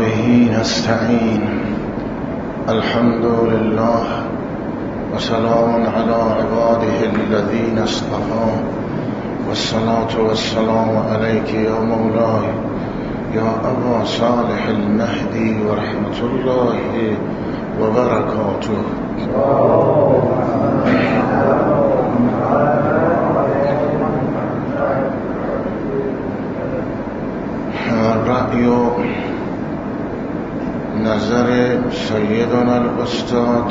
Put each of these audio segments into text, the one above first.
وبه نستعين. الحمد لله وسلام على عباده الذين اصطفى، والصلاة والسلام عليك يا مولاي يا أبا صالح المهدي ورحمة الله وبركاته. رأی و نظر سیدنا الاستاد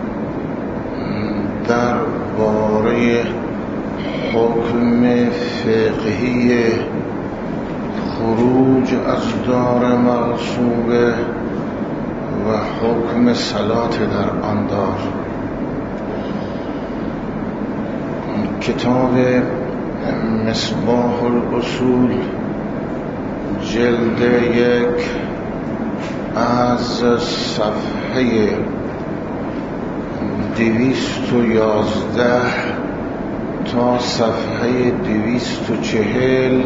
در باره حکم فقهی خروج از دار مغصوبه و حکم صلات در آن دار. کتاب مصباح الاصول جلد 1 از صفحه 211 تا صفحه 240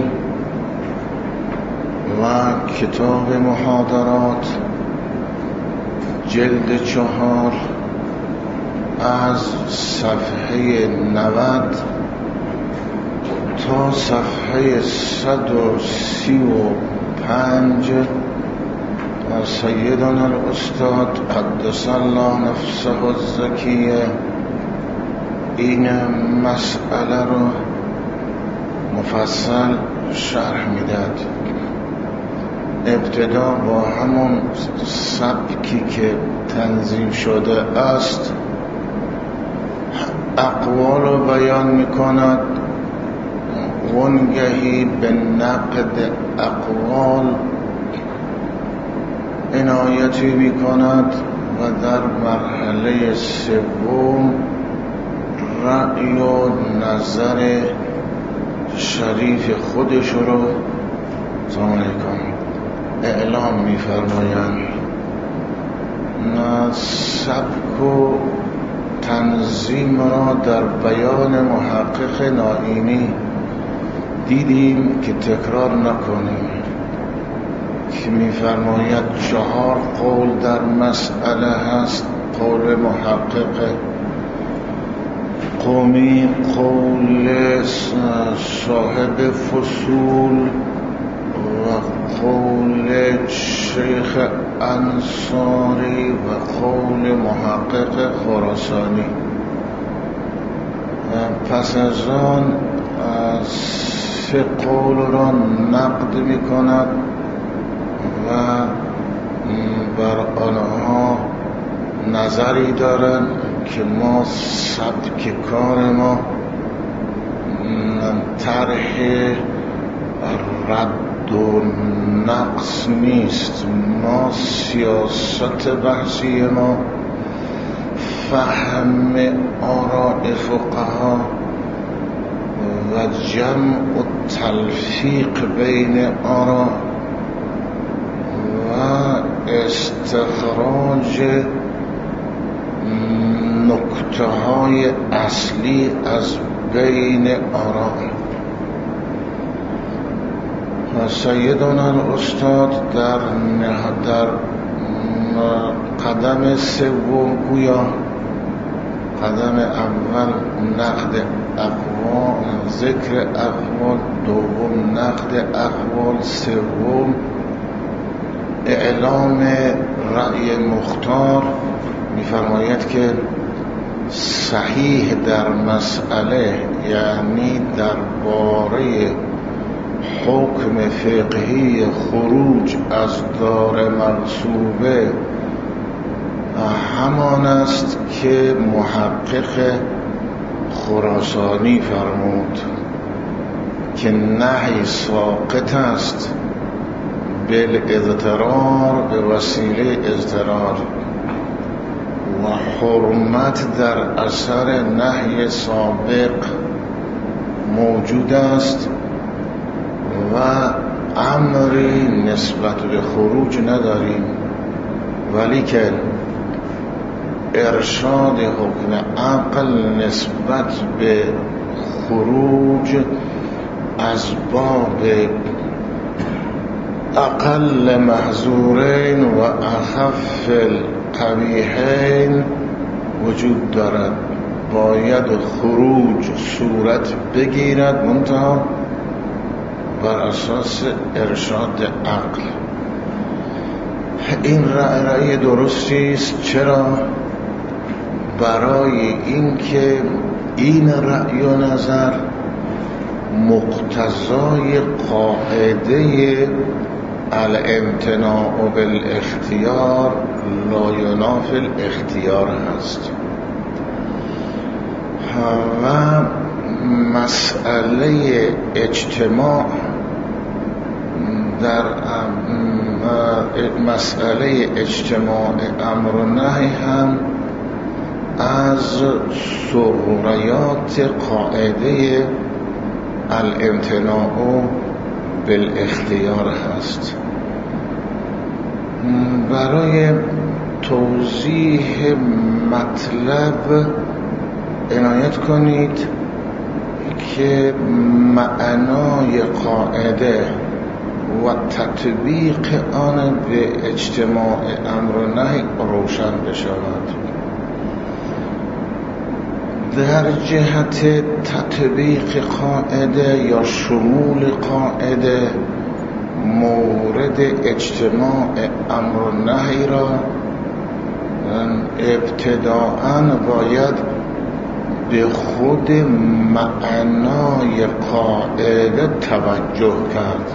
و کتاب محاضرات جلد 4 از صفحه 90 تا صفحه 135 از سیدنا الاستاد قدس الله نفسه الزکیه این مسئله رو مفصل شرح میداد. ابتدا با همون سبکی که تنظیم شده است اقوال رو بیان میکند، وانگهی به نقد اقوال عنایتی میکند و در مرحله سوم رأی و نظر شریف خودش رو اعلام میفرمایند. سبک و تنظیم را در بیان محقق نائینی دیدیم که تکرار نکنیم که میفرماید 4 قول در مسئله هست. قول محقق قومی، قول صاحب فصول و قول شیخ انصاری و قول محقق خراسانی. پس از آن 3 قول را نقد می کند و بر آنها نظری دارند که ما سبک کار ما طرح رد و نقص نیست. ما سیاست بحثی ما فهم آراء فقها و جمع و تلفیق بین آراء و استخراج نکته های اصلی از بین آراء. سیدنا الاستاد در قدم سوم گویا قدم اول نقد اقوال، ذکر اقوال، دوم نقد اقوال، سوم اعلام رأی مختار میفرماید که صحیح در مسئله یعنی درباره حکم فقهی خروج از دار مغصوبه همان است که محقق خراسانی فرمود که نهی ساقط است بالاضطرار، به وسیله اضطرار، و حرمت در اثر نهی سابق موجود است و امری نسبت به خروج نداریم، ولی که ارشاد حکم عقل نسبت به خروج از باب اقل محظورین و اخف القبیحین وجود دارد. باید خروج صورت بگیرد منتها بر اساس ارشاد عقل. این رأی درستی است. چرا؟ برای اینکه این رأی و نظر مقتضای قاعده الامتناع بالاختیار لا ینافی الاختیار هست و مسئله اجتماع در مسئله اجتماع امر و نهی هم از سریات قاعده الامتناع بالاختیار هست. برای توضیح مطلب عنایت کنید که معنای قاعده و تطبیق آن به اجتماع امر و نهی روشن بشود. در جهت تطبیق قاعده یا شمول قاعده مورد اجتماع امر و نهی را ابتداءً باید به خود معنای قاعده توجه کرد.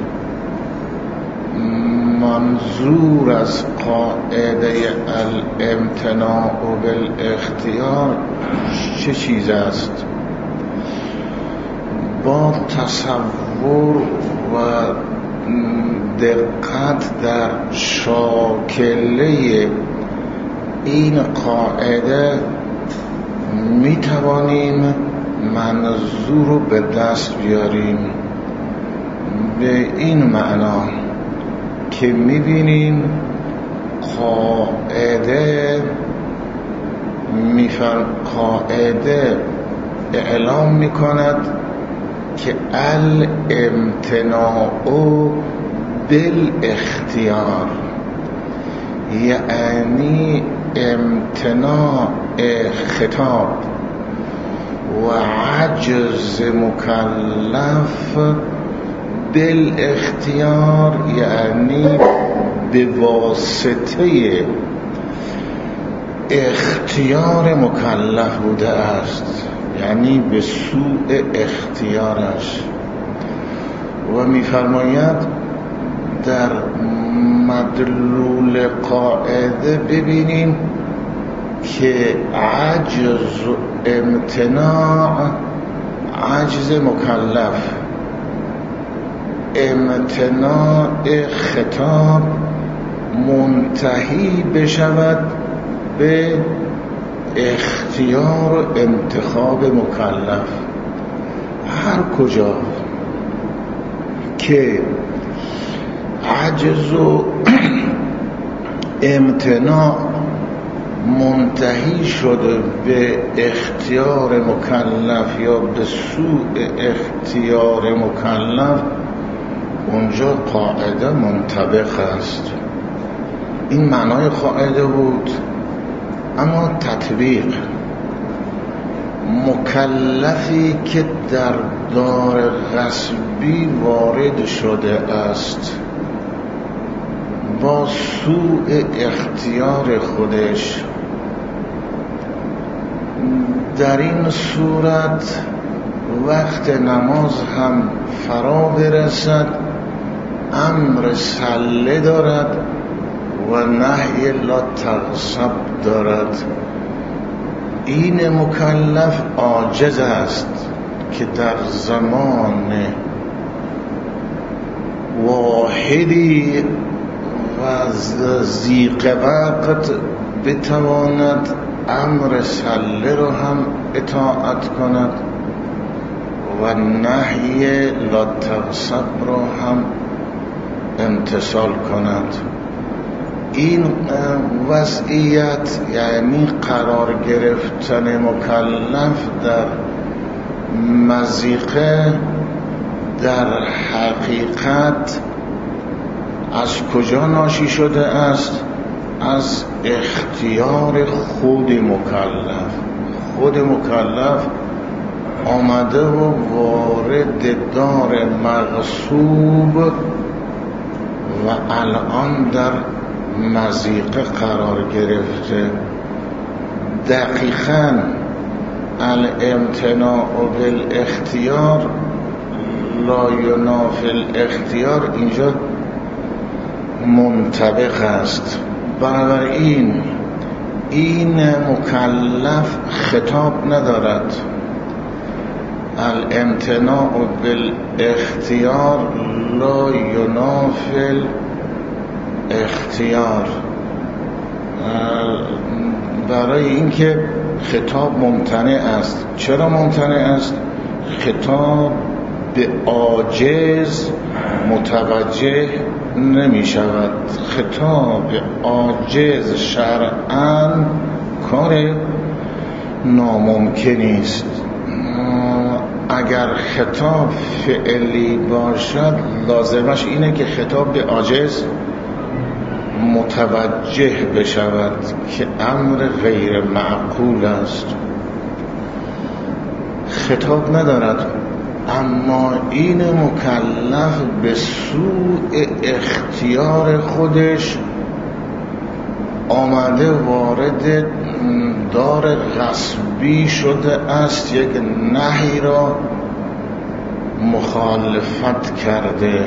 منظور از قاعده الامتناع بالاختیار چه چیز است؟ با تصور و دقت در شاکله این قاعده می توانیم منظور رو به دست بیاریم. به این معنا که می بینیم قاعده اعلام می کند که الامتناع بالاختیار، یعنی امتناع خطاب و عجز مکلف بالاختیار، یعنی به واسطه اختیار مکلف بوده است، یعنی به سوء اختیارش. و می‌فرماید در مدلول قاعده ببینیم که عجز و امتناع، عجز مکلف، امتناع خطاب منتهی بشود به اختیار و انتخاب مکلف. هر کجا که عجز و امتناع منتهی شده به اختیار مکلف یا به سوء اختیار مکلف، اونجا قاعده منطبق است. این معنای قاعده بود. اما تطبیق، مکلفی که در دار غصبی وارد شده است با سوء اختیار خودش، در این صورت وقت نماز هم فرا برسد امر صله دارد و نهی لا تغصب دارد. این مکلف عاجز است که در زمان واحدی و ضیق وقت بتواند امر صله رو هم اطاعت کند و نهی لا تغصب رو هم امتثال کند. این وضعیت یعنی قرار گرفتن مکلف در مضیقه در حقیقت از کجا ناشی شده است؟ از اختیار خود مکلف. خود مکلف آمده و وارد دار مغصوب و الان در مضیقه قرار گرفته. دقیقاً الامتناع بالاختیار لا ینافی الاختیار اینجا منطبق است. بنابراین این مکلف خطاب ندارد. الامتناع بالاختیار لا ینافی الاختیار. برای اینکه خطاب ممتنع است. چرا ممتنع است؟ خطاب به عاجز متوجه نمی شود. خطاب عاجز شرعاً کار ناممکنی است. اگر خطاب فعلی باشد لازمش اینه که خطاب به عاجز متوجه بشود که امر غیر معقول است. خطاب ندارد، اما این مکلف به سوء اختیار خودش آمده وارد دار غصبی شده است، یک نهی را مخالفت کرده.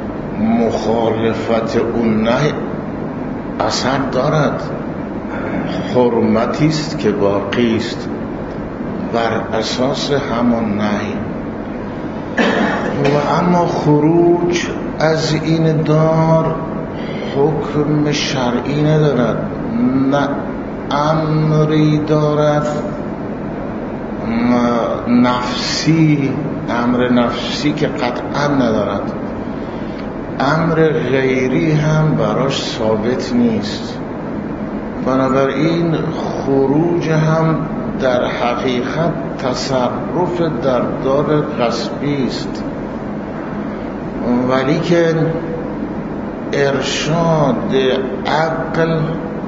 مخالفت اون نهی اثر دارد، حرمتی است که باقی است بر اساس همون نهی. و اما خروج از این دار حکم شرعی ندارد، نه امری دارد نفسی، امر نفسی که قطعا ندارد، امر غیری هم براش ثابت نیست. بنابراین خروج هم در حقیقت تصرف در دار غصبی است، ولی که ارشاد عقل،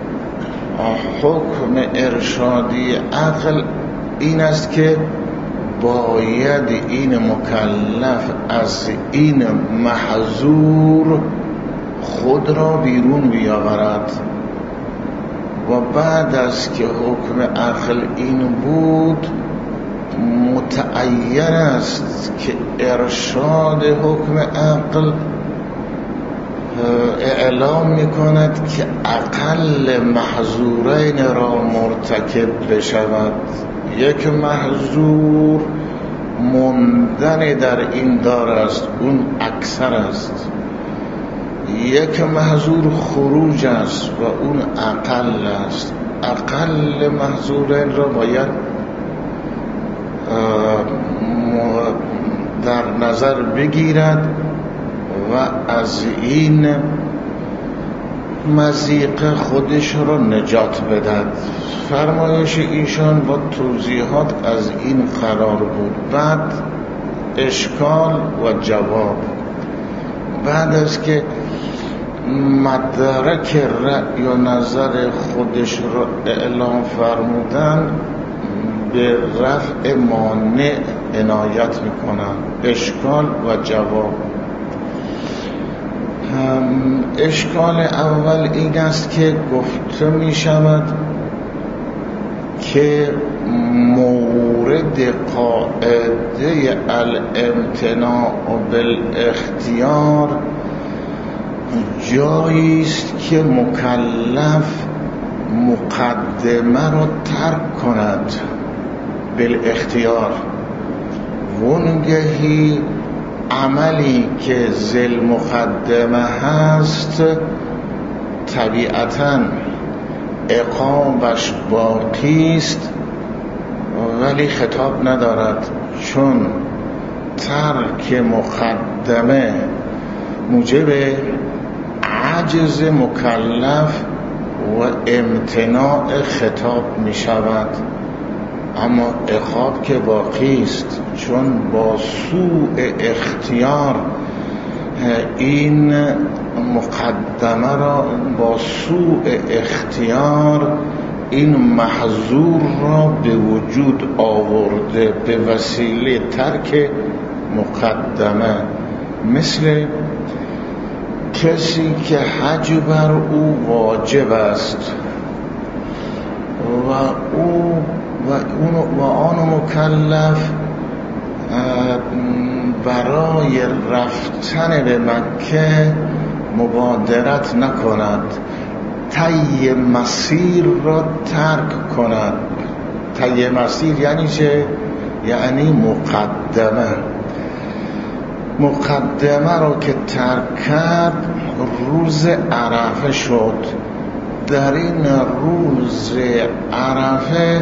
حکم ارشادی عقل این است که باید این مکلف از این محظور خود را بیرون بیاورد و بعد از که حکم عقل این بود متعین است که ارشاد حکم عقل اعلام میکند که اقل محظورین را مرتکب بشود. یک محظور ماندن در این دار است، اون اکثر است. یک محظور خروج است و اون اقل است. اقل محظورین را باید در نظر بگیرد و از این مضیقه خودش را نجات بدهد. فرمایش ایشان با توضیحات از این قرار بود. بعد اشکال و جواب. بعد از که مدرک رأی و نظر خودش را اعلام فرمودن به رفع مانع عنایت میکنن. اشکال و جواب. اشکال اول این است که گفته می شود که مورد قاعده الامتناع بالاختیار جایی است که مکلف مقدمه را ترک کند بالاختیار. وانگهی عملی که ذل مقدمه هست طبیعتاً عقابش باقی است ولی خطاب ندارد، چون ترک مقدمه موجب عجز مکلف و امتناع خطاب می شود. اما عقاب که باقی است، چون با سوء اختیار این مقدمه را با سوء اختیار این محظور را به وجود آورده به وسیله ترک مقدمه، مثل کسی که حج بر او واجب است و آن مکلف برای رفتن به مکه مبادرت نکند، طی مسیر را ترک کند. طی مسیر یعنی چه؟ یعنی مقدمه را که ترک کرد روز عرفه شد. در این روز عرفه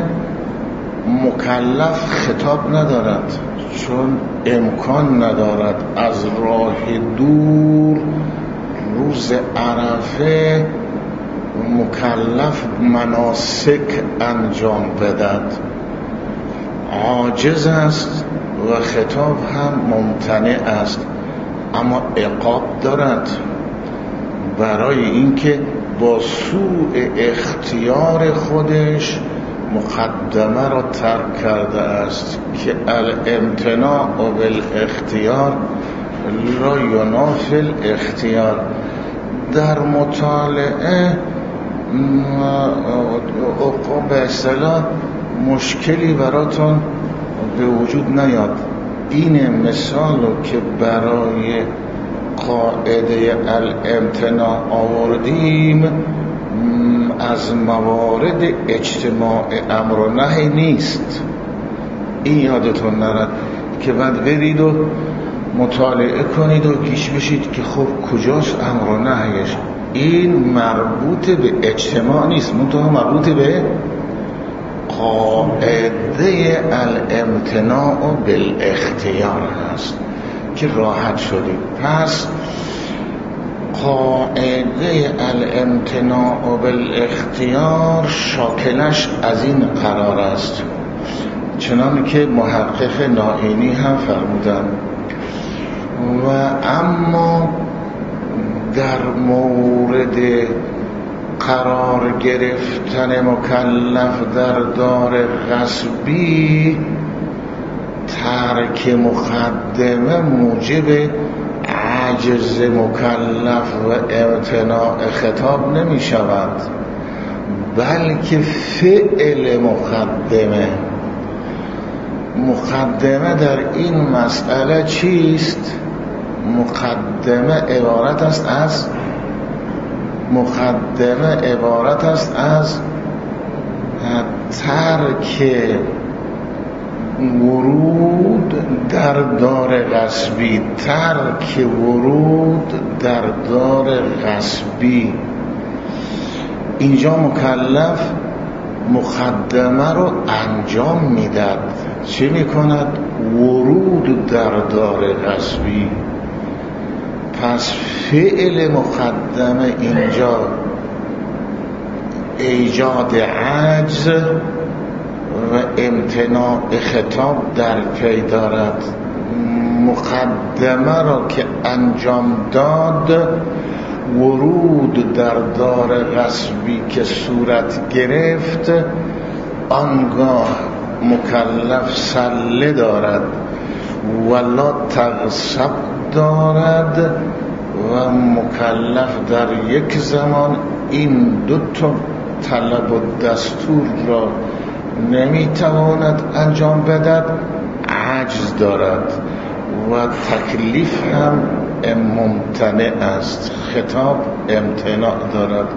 مکلف خطاب ندارد، چون امکان ندارد از راه دور روز عرفه مکلف مناسک انجام بدهد، عاجز است و خطاب هم ممتنع است. اما عقاب دارد برای اینکه با سوء اختیار خودش مقدمه را ترک کرده است که الامتناع بالاختیار لا ینافی الاختیار. در مطالعه به اصطلاح مشکلی براتون به وجود نیاد. این مثال رو که برای قاعده الامتناع آوردیم از موارد اجتماع امر و نهی نیست. این یادتون نرد که بعد برید و مطالعه کنید و گیج بشید که خب کجاست امر و نهیش. این مربوط به اجتماع نیست، منتها مربوط به قاعده الامتناع بالاختیار هست که راحت شدید. پس قاعده الامتناع بالاختیار شاکلش از این قرار است، چنان که محقق نائینی هم فرمودن. و اما در مورد قرار گرفتن مکلف در دار غصبی ترک مقدمه موجب عجز مکلف و امتناع خطاب نمی شود، بلکه فعل مقدمه در این مسئله چیست؟ مقدمه عبارت است از ترک ورود در دار غصبی. اینجا مکلف مقدمه رو انجام میداد. چه میکند؟ ورود در دار غصبی. پس فعل مقدمه اینجا ایجاد عجز و امتناع خطاب در پی دارد. مقدمه را که انجام داد، ورود در دار غصبی که صورت گرفت، آنگاه مکلف سله دارد ولا تغصب دارد و مکلف در یک زمان این دو تا طلب و دستور را نمیتواند انجام بدهد، عجز دارد و تکلیف هم ممتنع است، خطاب امتناع دارد.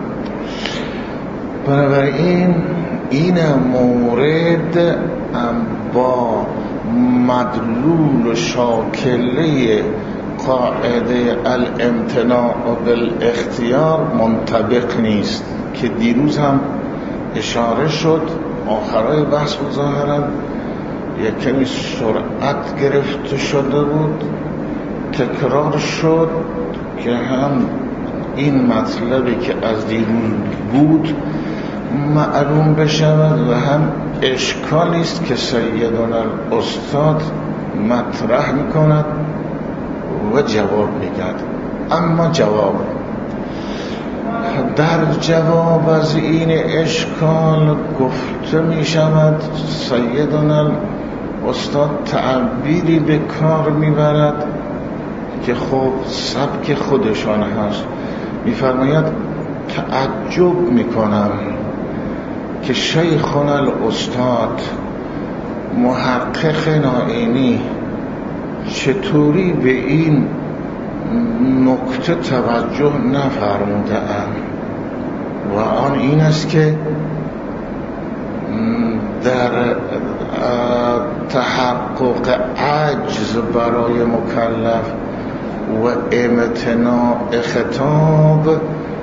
بنابراین این مورد با مدلول و شاکله قاعده الامتناع بالاختیار منطبق نیست که دیروز هم اشاره شد. آخرای بحث بود، ظاهرا یک کمی سرعت گرفته شده بود، تکرار شد که هم این مطلبی که از دیروز بود معلوم بشود و هم اشکالی است که سیدنا الاستاد مطرح میکند و جواب میگرد. اما جواب، در جواب از این اشکال گفته می شود، سیدنا استاد تعبیری به کار میبرد که خب سبک خودشان هست. میفرماید تعجب میکنم که شیخنا الاستاد محقق نائینی چطوری به این نکته توجه نفرموده اند و آن این است که در تحقق عجز برای مکلف و امتناع خطاب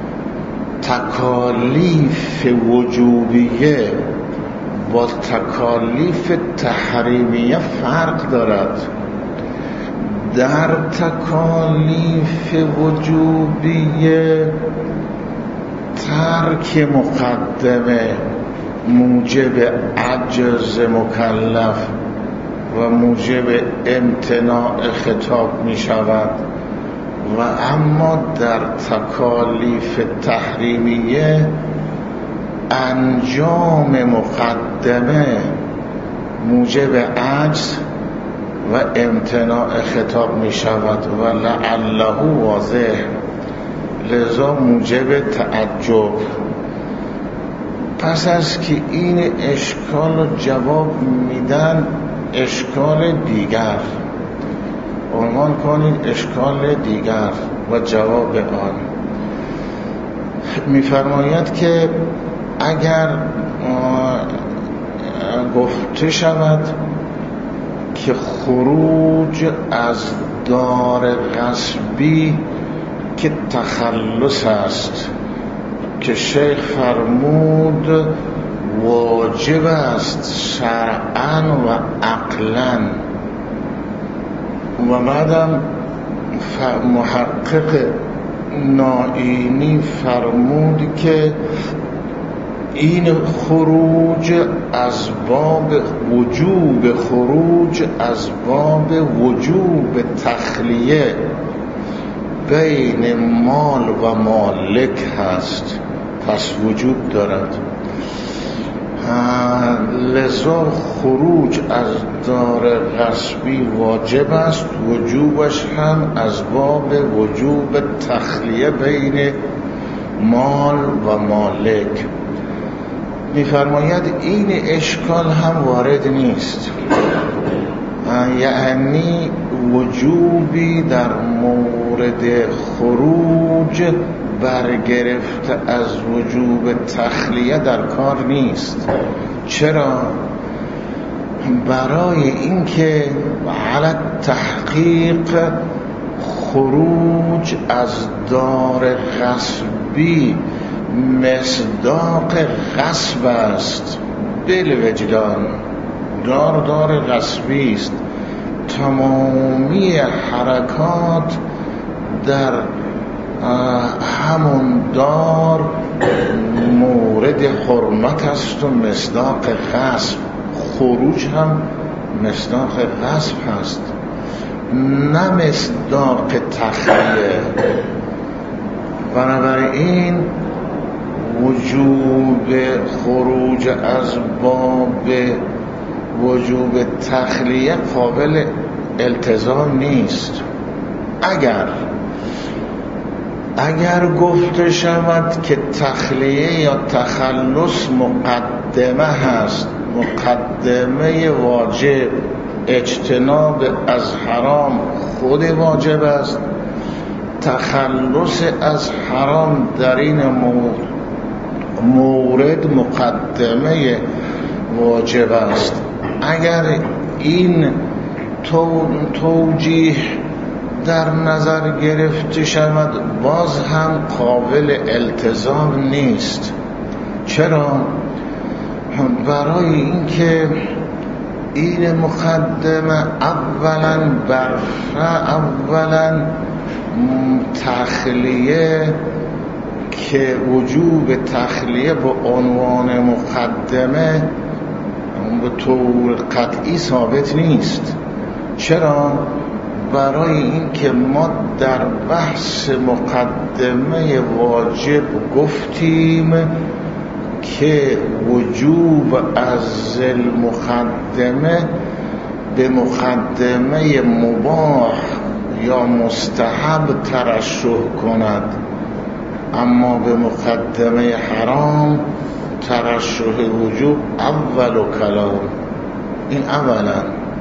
تکالیف وجوبیه با تکالیف تحریمیه فرق دارد. در تکالیف وجوبیه ترک مقدمه موجب عجز مکلف و موجب امتناع خطاب می شود و اما در تکالیف تحریمیه انجام مقدمه موجب عجز و امتناع خطاب می شود و لعله واضح، لذا موجب تعجب. پس از که این اشکال رو جواب میدن، اشکال دیگر عنوان کنید، اشکال دیگر و جواب آن. میفرماید که اگر گفته شود که خروج از دار غصبی که تخلص است، که شیخ فرمود واجب است شرعاً و عقلاً، و بعدم محقق نائینی فرمود که این خروج از باب وجوب، خروج از باب وجوب تخلیه بین مال و مالک هست، پس وجوب دارد. لذا خروج از دار غصبی واجب است، وجوبش هم از باب وجوب تخلیه بین مال و مالک. میفرماید این اشکال هم وارد نیست، یعنی وجوبی در مورد خروج برگرفته از وجوب تخلیه در کار نیست. چرا؟ برای اینکه علی تحقیق خروج از دار غصبی مصداق غصب است، بالوجدان. دار غصبی است، تمامی حرکات در همون دار مورد حرمت است و مصداق غصب. خروج هم مصداق غصب هست، نه مصداق تخلیه. بنابراین وجوب خروج از باب وجوب تخلیه قابل التزام نیست. اگر گفته شود که تخلیه یا تخلص مقدمه هست، مقدمه واجب اجتناب از حرام خود واجب است، تخلص از حرام در این مورد مقدمه واجب است. اگر این توجیه در نظر گرفته شود، باز هم قابل التزام نیست. چرا؟ برای اینکه این مقدمه اولا تخلیه که وجوب تخلیه به عنوان مقدمه به طور قطعی ثابت نیست. چرا؟ برای این که ما در بحث مقدمه واجب گفتیم که وجوب از المقدمه به مقدمه مباح یا مستحب ترشح کند، اما به مقدمه حرام ترشح وجوب اول و کلام. این اولا.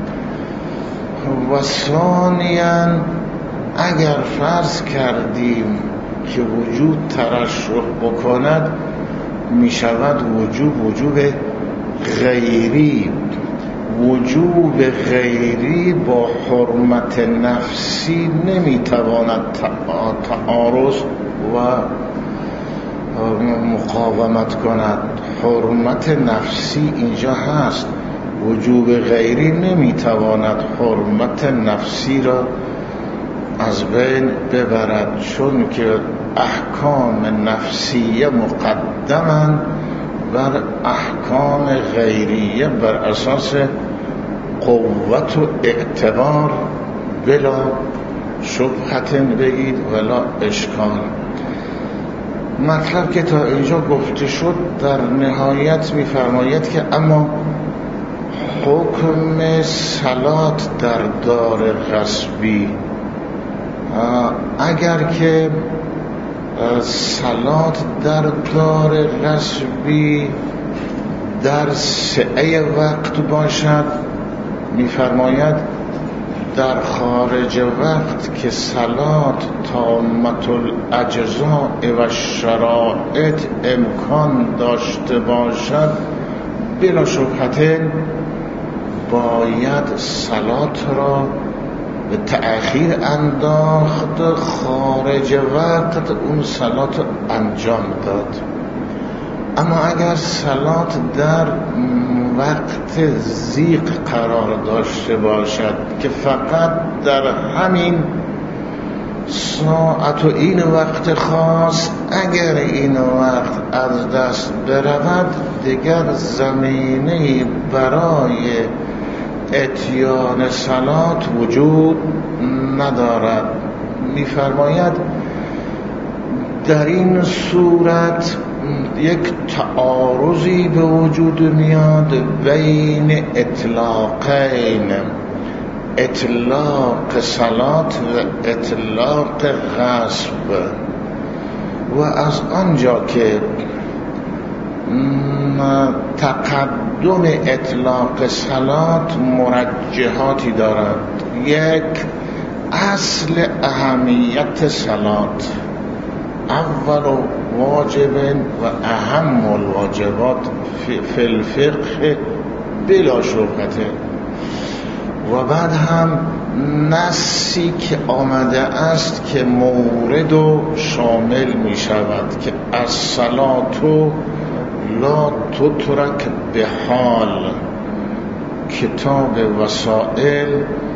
و ثانیاً اگر فرض کردیم که وجود ترشح بکند، می شود وجوب غیری. وجوب غیری با حرمت نفسی نمی تواند تعارض و مقاومت کند. حرمت نفسی اینجا هست، وجوب غیری نمی تواند حرمت نفسی را از بین ببرد، چون که احکام نفسیه مقدماً بر احکام غیریه بر اساس قوت و اعتبار، بلا شبهت بگید ولا اشکال. مطلب که تا اینجا گفته شد، در نهایت می‌فرماید که اما حکم صلات در دار غصبی، اگر که صلات در دار غصبی در سعه وقت باشد، می‌فرماید در خارج وقت که صلات تامة الاجزاء و شرائط امکان داشته باشد، بلا شبهة باید صلات را به تأخیر انداخت، خارج وقت اون صلات انجام داد. اما اگر صلات در وقت ضیق قرار داشته باشد که فقط در همین ساعت و این وقت خاص، اگر این وقت از دست برود دیگر زمینه برای اتیان صلات وجود ندارد. می‌فرماید در این صورت یک تعارضی به وجود میاد بین اطلاقین، اطلاق صلات و اطلاق غصب. و از آنجا که تقدم اطلاق صلات مرجحاتی دارد، یک اصل اهمیت صلات، اول واجب و اهم الواجبات فی الفقه بلا شبهه. و بعد هم نصی که آمده است که مورد و شامل می شود که الصلاة لا تترک به حال، کتاب وسائل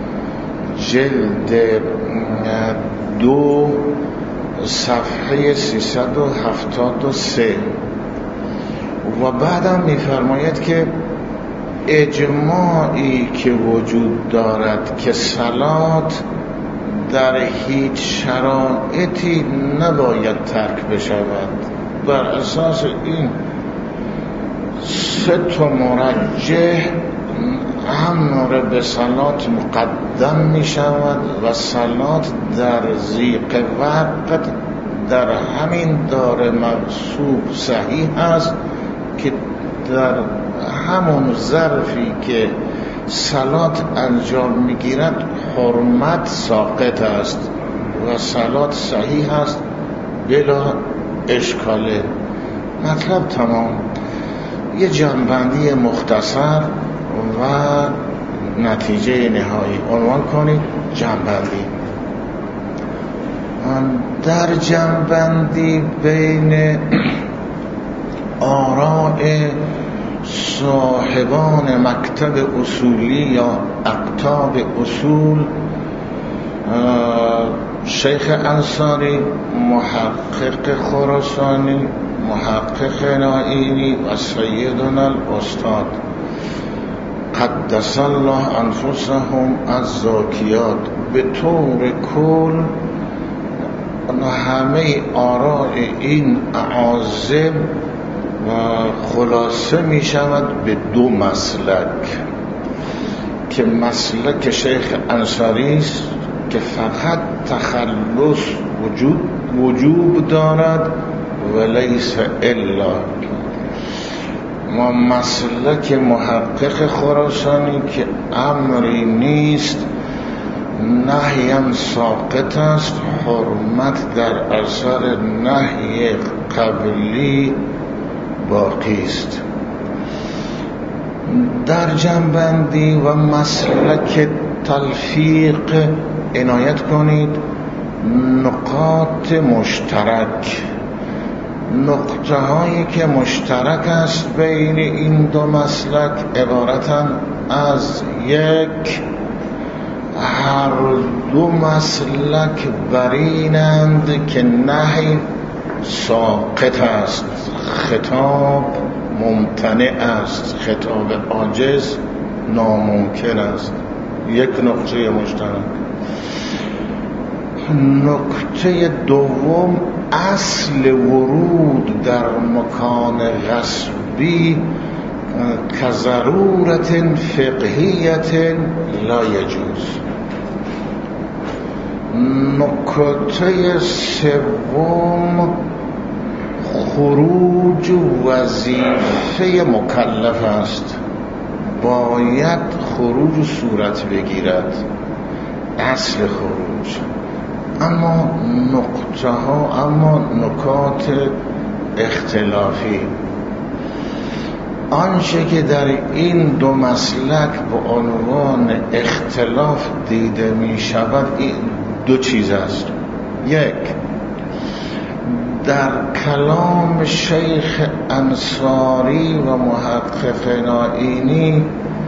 جلد 2 صفحه 373. و بعدم می‌فرماید که اجماعی که وجود دارد که صلات در هیچ شرایطی نباید ترک بشود، بر اساس این 3 مرجح امر به صلات مقدم می شود و صلات در ضیق وقت در همین دار منصوب صحیح است که در همون ظرفی که صلات انجام می گیرد حرمت ساقط است و صلات صحیح است بلا اشکاله. مطلب تمام. یه جنبندی مختصر و نتیجه نهایی عنوان کنید. جنبندی در جنبندی بین آراء صاحبان مکتب اصولی یا اقطاب اصول، شیخ انصاری، محقق خراسانی، محقق نائینی و سیدنا الاستاد قدس الله انفسهم الزاکیات به طور کل همه آراء این اعاظم و خلاصه می شود به دو مسلک، که مسلک شیخ انصاری است که فقط تخلص وجوب دارد و لیس الا، و مسلک محقق خراسانی که امری نیست نهیم ساقط است، حرمت در اثر نهی قبلی باقی است. در جنبندی و مسلک تلفیق عنایت کنید. نقاط مشترک، نقطه هایی که مشترک است بین این دو مسلک عبارتن از یک، هر دو مسلک برینند که نهی ساقط است، خطاب ممتنع است، خطاب عاجز ناممکن است. یک نقطه مشترک. نکته دوم، اصل ورود در مکان غصبی که ضرورت فقهیت لا یجوز. نکته سوم، خروج وظیفه مکلف است، باید خروج صورت بگیرد، اصل خروج. اما نکات اختلافی، آنچه که در این دو مسلک به عنوان اختلاف دیده می شود این دو چیز است. یک، در کلام شیخ انصاری و محقق نائینی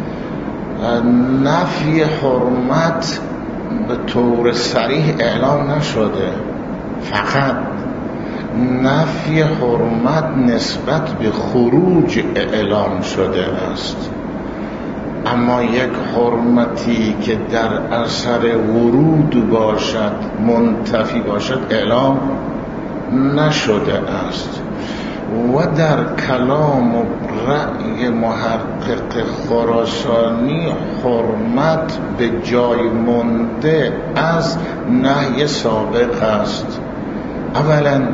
نفی حرمت به طور صریح اعلام نشده، فقط نفی حرمت نسبت به خروج اعلام شده است. اما یک حرمتی که در اثر ورود باشد، منتفی باشد، اعلام نشده است. و در کلام و رأی محقق خراسانی حرمت به جای مانده از نهی سابق است. اولا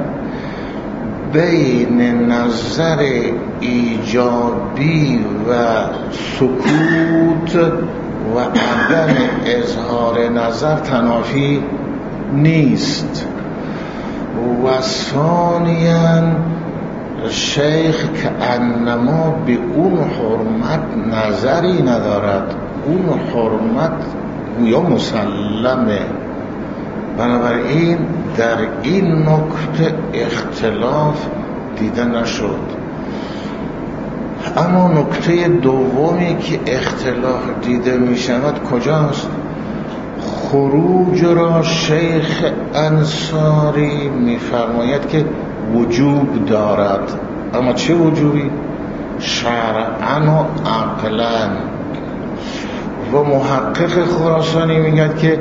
بین نظر ایجابی و سکوت و عدم اظهار نظر تنافی نیست. و ثانیاً شیخ که انما به اون حرمت نظری ندارد، اون حرمت یا مسلمه. بنابراین در این نکته اختلاف دیده نشد. اما نکته دومی که اختلاف دیده می شود کجاست؟ خروج را شیخ انصاری می فرماید که وجوب دارد. اما چه وجوبی؟ شرعاً و عقلاً. و محقق خراسانی میگه که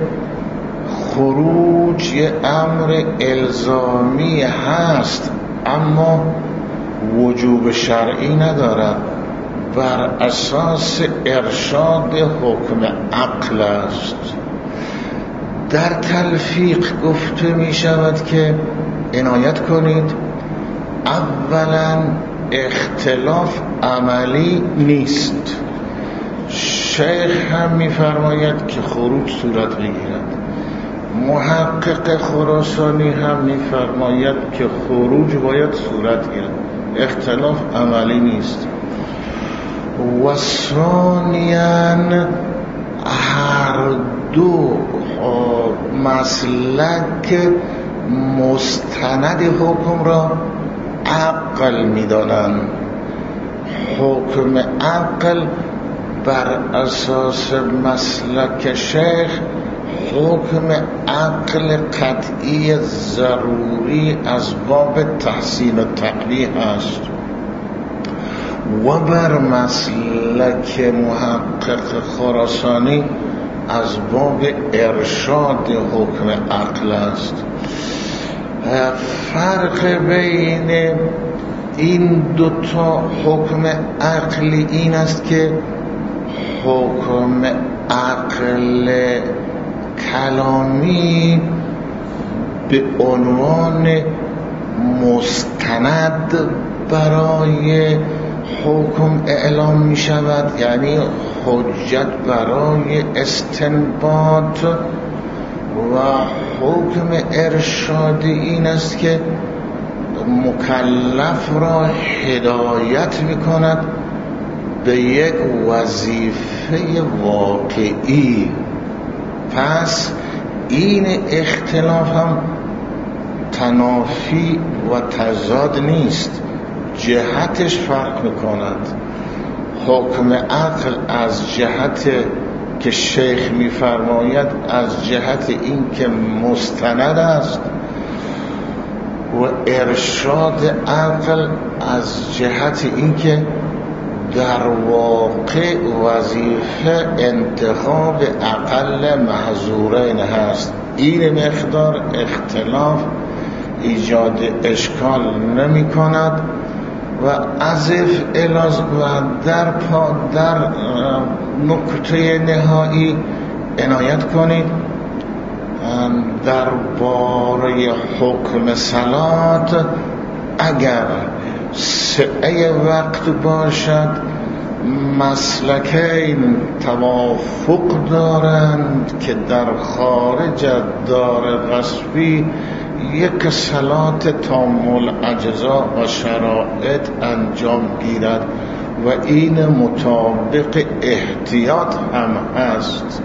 خروج یه امر الزامی هست اما وجوب شرعی ندارد، بر اساس ارشاد حکم عقل است. در تلفیق گفته می شود که عنایت کنید، اولا اختلاف عملی نیست. شیخ هم می فرماید که خروج صورت بگیرد، محقق خراسانی هم می فرماید که خروج باید صورت گیرد، اختلاف عملی نیست. و ثانیاً هر دو مسلک مستند حکم را عقل می دانند. حکم عقل بر اساس مسلک شیخ حکم عقل قطعی ضروری از باب تحسین و تقبیح است. و بر مسلک محقق خراسانی از باب ارشاد حکم عقل است. فرق بین این دوتا حکم عقلی این است که حکم عقل کلامی به عنوان مستند برای حکم اعلام می شود، یعنی حجت برای استنباط، و حکم ارشادی این است که مکلف را هدایت می کند به یک وظیفه واقعی. پس این اختلاف هم تنافی و تضاد نیست، جهتش فرق می کند. حکم عقل از جهت که شیخ می فرماید از جهت این که مستند است، و ارشاد عقل از جهت این که در واقع وظیفه انتخاب اقل محظورین هست. این مقدار اختلاف ایجاد اشکال نمی کند و عزف الاز و در نکته نهایی عنایت کنید. در باره حکم صلات اگر سعه وقت باشد مسلکین توافق دارند که در خارج دار غصبی یک صلات تام الاجزا و شرایط انجام گیرد و این مطابق احتیاط هم هست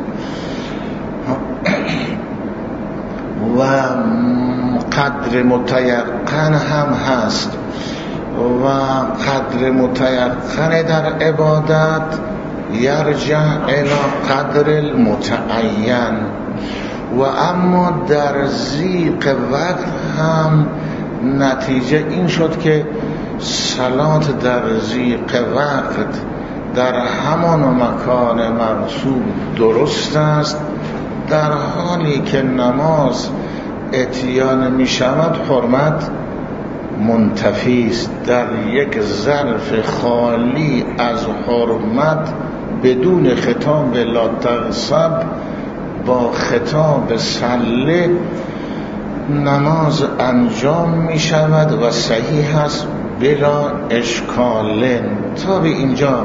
و قدر متیقن هم هست. و قدر متیقن در عبادت یرجع الی قدر المتعین، و اما در ضیق وقت هم نتیجه این شد که صلات در ضیق وقت در همان مکان منصوب درست است، در حالی که نماز اتیان می شود حرمت منتفی است. در یک ظرف خالی از حرمت بدون خطاب لا تغصب با خطاب صله نماز انجام می شود و صحیح است بلا اشکال. تا به اینجا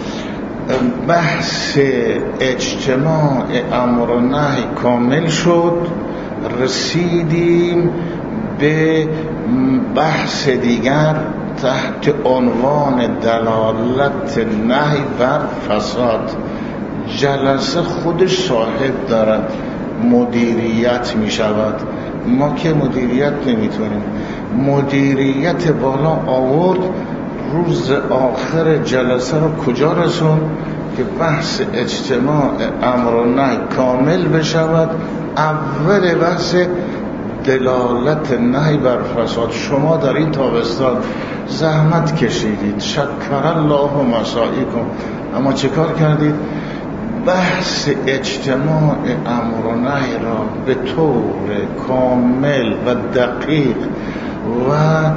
بحث اجتماع امر و نهی کامل شد. رسیدیم به بحث دیگر تحت عنوان دلالت نهی بر فساد. جلسه خودش صاحب دارد، مدیریت می شود. ما که مدیریت نمیتونیم. مدیریت بالا آورد، روز آخر جلسه رو کجا رسون که بحث اجتماع امر و نهی کامل بشود. اول بحث دلالت نهی بر فساد. شما در این تابستان زحمت کشیدید، شکر الله مساعیکم، اما چه کار کردید؟ بحث اجتماع امر و نهی را به طور کامل و دقیق و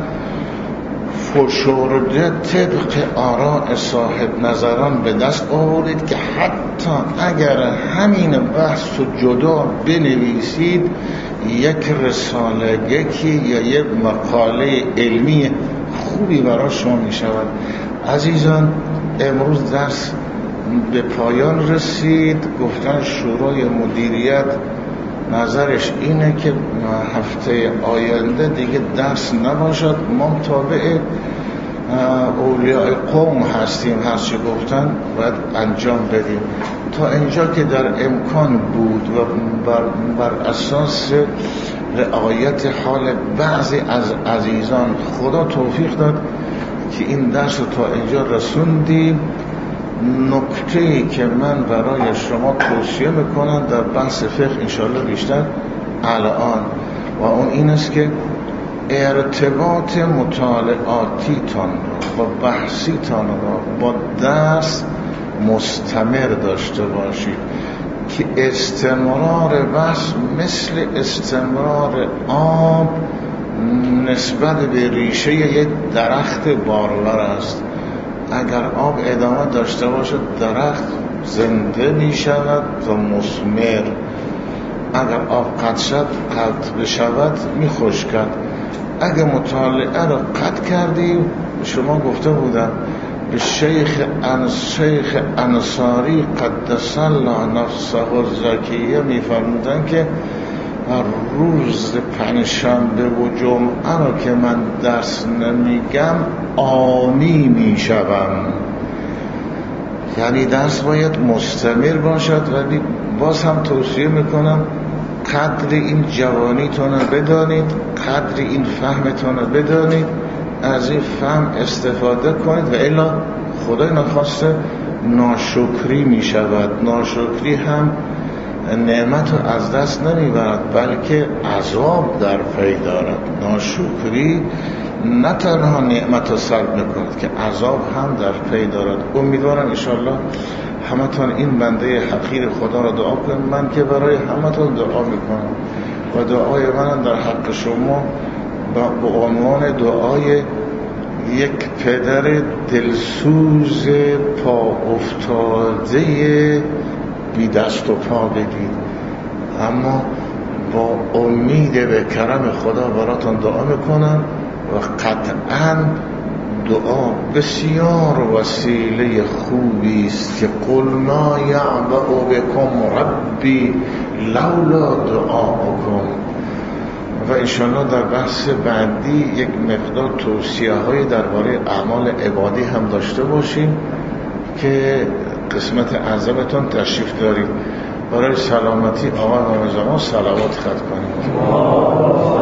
فشرده طبق آراء صاحب نظران به دست آورید که حتی اگر همین بحث رو جدا بنویسید یک رساله یا یک مقاله علمی خوبی برای شما می شود. عزیزان، امروز درس به پایان رسید. گفتن شورای مدیریت نظرش اینه که هفته آینده دیگه درس نباشد، ما تابع اولیاء قوم هستیم، هست چه گفتن باید انجام بدیم. تا اینجا که در امکان بود و بر اساس رعایت حال بعضی از عزیزان خدا توفیق داد که این درس رو تا اینجا رسوندیم. نکته‌ای که من برای شما توصیه میکنم در بحث فقه انشاءالله بیشتر الان، و اون این است که ارتباط مطالعاتیتان را و بحثیتان را با درس مستمر داشته باشید که استمرار بس مثل استمرار آب نسبت به ریشه یک درخت بارور است. اگر آب ادامه داشته باشد درخت زنده می شود و مثمر، اگر آب قطع بشود می خشکد. اگر مطالعه را قطع کردیم، شما گفته بودم به شیخ انصاری قدس الله نفسه الزکیه می فرمودن که روز پنجشنبه و جمعه را که من درس نمیگم آمی می شوم، یعنی درس باید مستمر باشد. ولی باز هم توصیه میکنم قدر این جوانیتون رو بدانید، قدر این فهمتون رو بدانید، از این فهم استفاده کنید و الا خدای نخواسته ناشکری می شود. ناشکری هم نعمت رو از دست نمیبرد بلکه عذاب در پی دارد. ناشکری نه تنها نعمت رو سلب میکند که عذاب هم در پی دارد. امیدوارم انشالله همتون این بنده حقیر خدا را دعا کنید. من که برای همتون دعا میکنم و دعای من در حق شما به عنوان دعای یک پدر دلسوز پا افتاده بی دست و پا بگید، اما با امید به کرم خدا براتون دعا میکنم و قطعا دعا بسیار وسیله خوبی است که قل ما یعبأ بکم ربی لولا دعاءکم. و انشاءالله در بحث بعدی یک مقدار توصیه های درباره اعمال عبادی هم داشته باشیم که قسمت اعظمتون تشریف دارید. برای سلامتی آقای امام زمان صلوات ختم کنید.